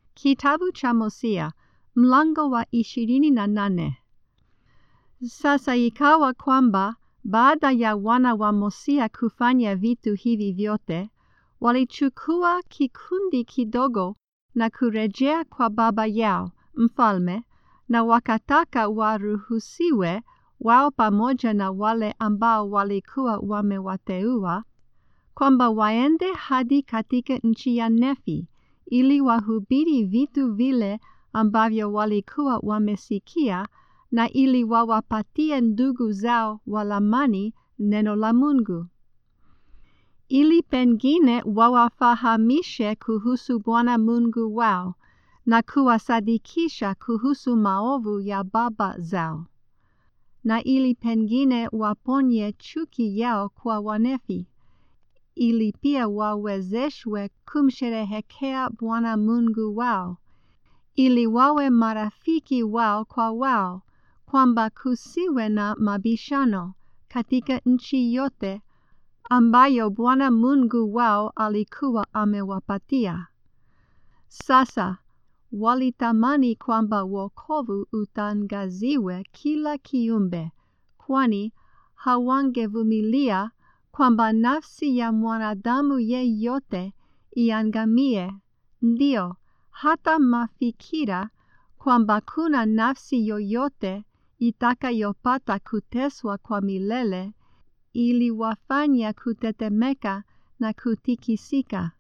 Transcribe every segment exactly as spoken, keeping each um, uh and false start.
Kitabu cha Hosea, mlango wa ishirini na nane. Sasa ikawa kwamba baada ya wana wa Hosea kufanya vitu hivi vyote, walichukua kikundi kidogo na kurejea kwa baba yao mfalme, na wakataka waruhusiwe wao pamoja na wale ambao walikuwa wamewateua kwamba waende hadi katika nchi ya Nefi ili wahubiri vitu vile ambavyo walikuwa wamesikia, na ili wawapatie ndugu zao Walamani neno la Mungu, ili pengine wawafahamishe kuhusu Bwana Mungu wao na kuwasadikisha kuhusu maovu ya baba zao, na ili pengine waponye chuki yao kwa Wanefi, ili pia wawezeshwe kumsherehekea Bwana Mungu wao, ili wawe marafiki wao kwa wao, kwamba kusiwe na mabishano katika nchi yote ambayo Bwana Mungu wao alikuwa amewapatia. Sasa walitamani kwamba wokovu utangaziwe kila kiumbe, kwani hawangevumilia kwamba nafsi ya mwanadamu yeyote iangamie, ndio hata mafikira kwamba kuna nafsi yoyote itakayopata kuteswa kwa milele iliwafanya kutetemeka na kutikisika.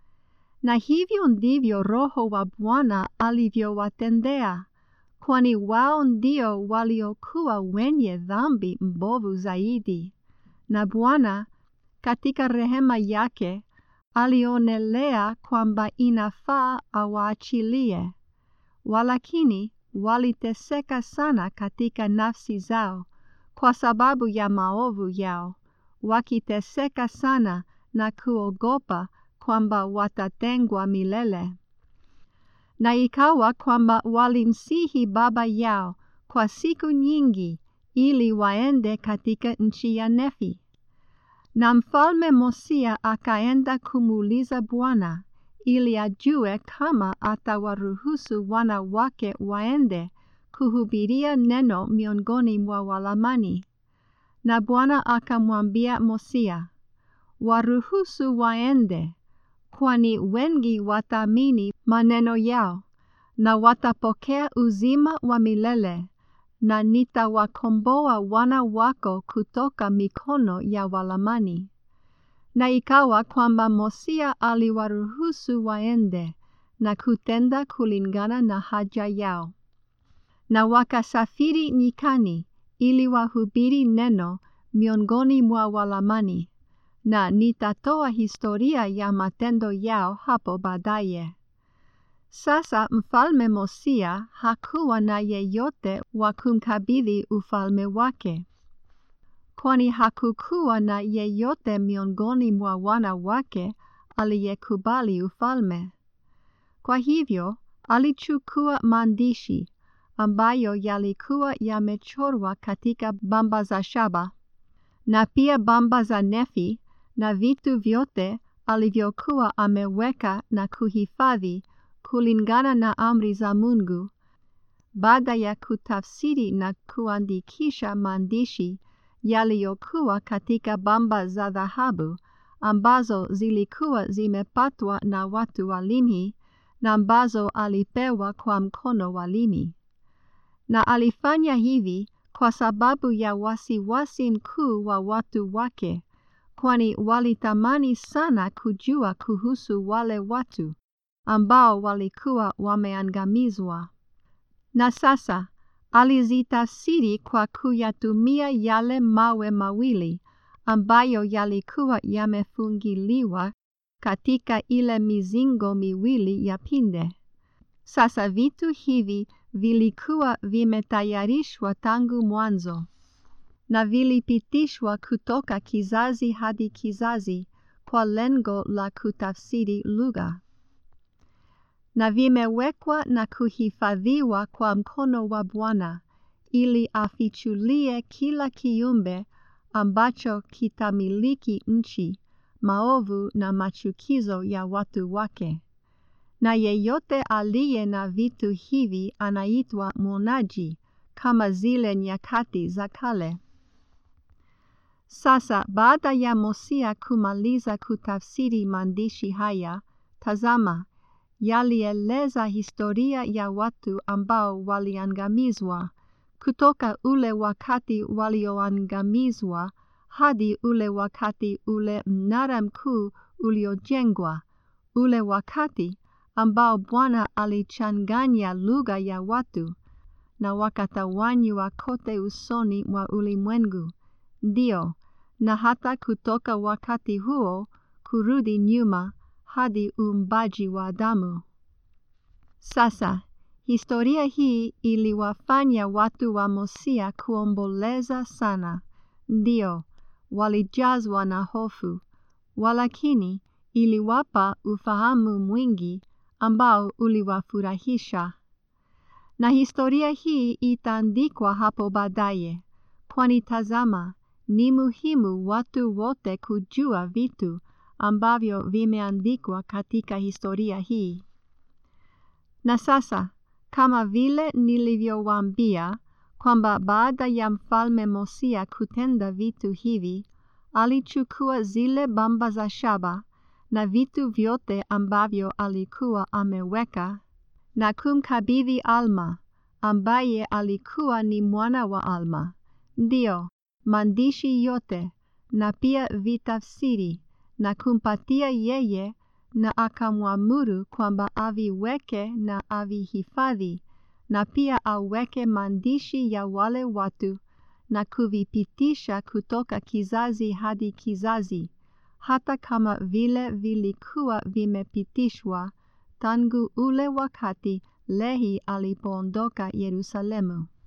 Na hivyo ndivyo Roho wa Bwana alivyowatendea, kwani wao ndio waliokuwa wenye dhambi mbovu zaidi. Na Bwana katika rehema yake alionelea kwamba inafaa awaachilie, walakini waliteseka sana katika nafsi zao kwa sababu ya maovu yao, wakiteseka sana na kuogopa kwamba watatengwa milele. Na ikawa kwamba walimsihi baba yao kwa siku nyingi ili waende katika nchi ya Nefi. Na mfalme Hosea akaenda kumuuliza Bwana ili ajue kama atawaruhusu wana wake waende kuhubiria neno miongoni mwa Walamani. Na Bwana akamwambia Hosea, waruhusu waende, kwani wengi wataamini maneno yao na watapokea uzima wa milele, na nitawakomboa wana wako kutoka mikono ya Walamani. Na ikawa kwamba Hosea aliwaruhusu waende na kutenda kulingana na haja yao. Na wakasafiri nyikani ili wahubiri neno miongoni mwa Walamani, na nitatoa historia ya matendo yao hapo baadaye. Sasa mfalme Hosea hakuwa na yeyote wa kumkabidhi ufalme wake, kwani hakukuwa na yeyote miongoni mwa wana wake aliyekubali ufalme. Kwa hivyo alichukua maandishi ambayo yalikuwa yamechorwa katika bamba za shaba, na pia bamba za Nefi, na vitu vyote alivyokuwa ameweka na kuhifadhi kulingana na amri za Mungu, baada ya kutafsiri na kuandikisha maandishi yaliyokuwa katika bamba za dhahabu ambazo zilikuwa zimepatwa na watu wa Limhi, na ambazo alipewa kwa mkono wa Limhi. Na alifanya hivi kwa sababu ya wasiwasi mkuu wa watu wake, kwani walitamani sana kujua kuhusu wale watu ambao walikuwa wameangamizwa. Na sasa alizitafsiri kwa kuyatumia yale mawe mawili ambayo yalikuwa yamefungiliwa katika ile mizingo miwili ya pinde. Sasa vitu hivi vilikuwa vimetayarishwa tangu mwanzo, na vilipitishwa kutoka kizazi hadi kizazi kwa lengo la kutafsiri lugha, na vimewekwa na kuhifadhiwa kwa mkono wa Bwana ili afichulie kila kiumbe ambacho kitamiliki nchi maovu na machukizo ya watu wake. na yeyote aliye na vitu hivi anaitwa mwonaji, kama zile nyakati za kale. Sasa baada ya Mosia kumaliza kutafsiri maandishi haya, tazama, yalieleza historia ya watu ambao waliangamizwa, kutoka ule wakati walioangamizwa hadi ule wakati ule mnara mkuu uliojengwa, ule wakati ambao Bwana alichanganya lugha ya watu na wakatawanywa kote usoni mwa ulimwengu. Ndio, na hata kutoka wakati huo kurudi nyuma hadi uumbaji wa Adamu. Sasa, historia hii iliwafanya watu wa Mosia kuomboleza sana. Ndio, walijazwa na hofu, walakini iliwapa ufahamu mwingi ambao uliwafurahisha. Na historia hii itaandikwa hapo baadaye, kwani tazama, ni muhimu watu wote kujua vitu ambavyo vimeandikwa katika historia hii. Na sasa, kama vile nilivyowaambia, kwamba baada ya mfalme Mosia kutenda vitu hivi, alichukua zile bamba za shaba na vitu vyote ambavyo alikuwa ameweka, na kumkabidhi Alma, ambaye alikuwa ni mwana wa Alma. Ndio, maandishi yote, na pia vitafsiri, na kumpatia yeye, na akamwamuru kwamba aviweke na avihifadhi, na pia aweke maandishi ya wale watu, na kuvipitisha kutoka kizazi hadi kizazi, hata kama vile vilikuwa vimepitishwa tangu ule wakati Lehi alipoondoka Yerusalemu.